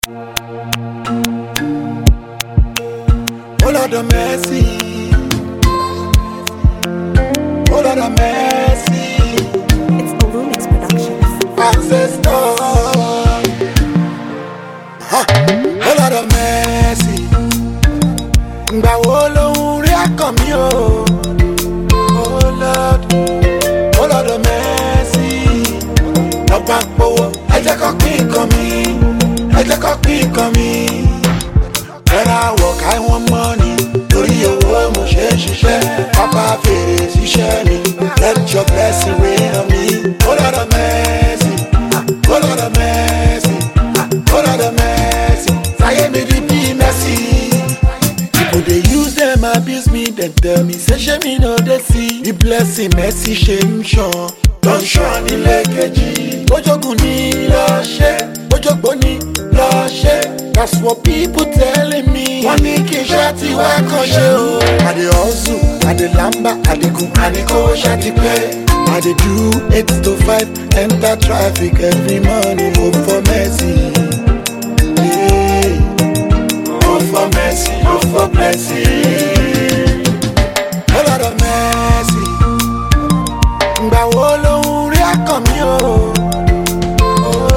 Oh Lord of mercy, oh Lord of mercy. It's Olumix Productions. Ancestor, oh Lord of mercy. Ngba wo lohun ri akan mi o. Oh Lord of mercy. Ọba gbowó, ẹ jẹ́ kó pín nǹkan mi, ẹ jẹ́ kó pín nǹkan mi. When I work, I want money. Torí owó mo ṣe ń ṣiṣẹ́. Papa fèrè síṣẹ́ mi. Let your blessing rain on me. Oh Lord of mercy. Oh Lord of mercy. Oh Lord of mercy. Sáyé mi di bí mercy. People dey use them abuse me. Dem tell me say ṣé mi no dey see. The blessing mercy ṣe ń ṣan. Lọ ń ṣan nílé kejì. Bójógùn ní lọ ṣe. Bójógbó ní lọ ṣe. That's what people telling me. Wọ́n ní kí n ṣe ti wá kan ṣe o. I dey hustle, I dey lamba, I dey gun, I dey kówó ṣe ti pẹ́. I dey do 8 to 5, enter traffic every morning. Hope for mercy. Yeah. Hope for mercy, hope for blessing. Oh Lord of mercy. Ngba wo lohun rí akàn mi o. Oh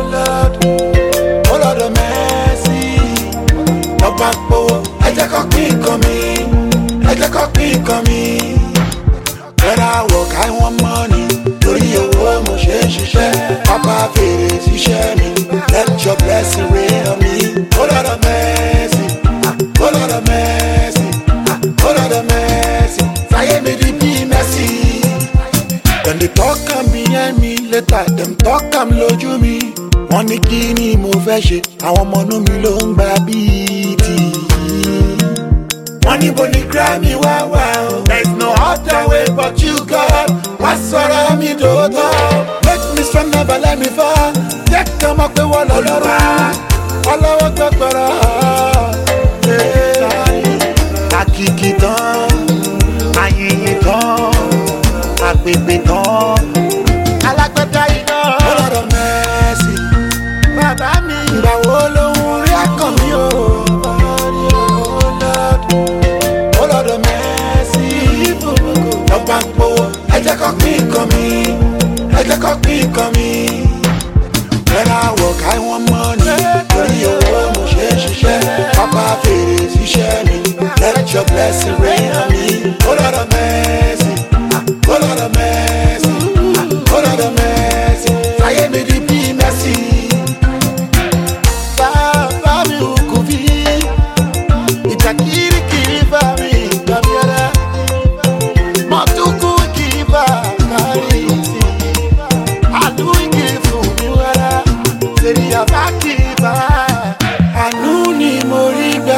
Lord of mercy. Ọba gbowó, ẹ jẹ́ kó pín nǹkan mi, ẹ jẹ́ kó pín nǹkan mi. When I work, I want money. Torí owó mo ṣe ń ṣiṣẹ́. Papa fèrè síṣẹ́ mi. Let your blessing rain on me. Oh Lord of mercy. Oh Lord of mercy. Oh Lord of mercy. Sáyé mi di bí mercy. Dem dey talk am behind me, later dem talk am lójú mi. Wọ́n ní kí ni mo fẹ́ ṣe, àwọn ọmọ inú mi ló ń gba bíìtì. Wọ́n ní bo ni Grammy wá wá o. There is no other way but you God. Wá sọ̀rọ̀ mi dòótọ́. Make me strong, never let me fall. Jẹ́ kí ọmọ pé wọ́n lọ lọ́rọ̀. Ọlọ́wọ́ gbọ́gbọ́rọ̀. Àkìkì tán, àyìnyín tán, àpèpè tán. Alágbádá iná. Oh Lord of mercy. Bàbá mi. Ìgbà wo lohun rí akàn mi o? Oh Lord of mercy. Ọba gbowó, ẹ jẹ́ kó pín nǹkan mi, ẹ jẹ́ kó pín nǹkan mi. When I work, I want money. Torí owó mo ṣe ń ṣiṣẹ́. Papa fèrè síṣẹ́ mi. Let your blessing rain on me. Oh Lord of mercy. Oh Lord of mercy. Oh Lord of mercy. Sáyé mi di bí mercy. Bàbá mi ò kò fi ìjà kirikiri bá mi gbàmíọ́lá. Mọ̀túkú kì í bá kárí sí. Àánú igi fún mi wẹ́rẹ́. Sèrí àbá kì í bá. Àánú ni mo rí gbà.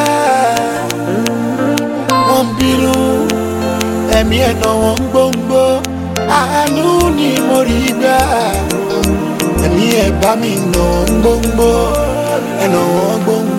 Wọ́n ń bínú. Ẹ̀mí ẹ̀nà wọn ń gbóngbó. Àánú ni mo rí gbà. Ẹ̀mí ẹ̀ bá mi nà ń gbóngbó. Ẹ̀nà wọn gbóngbó.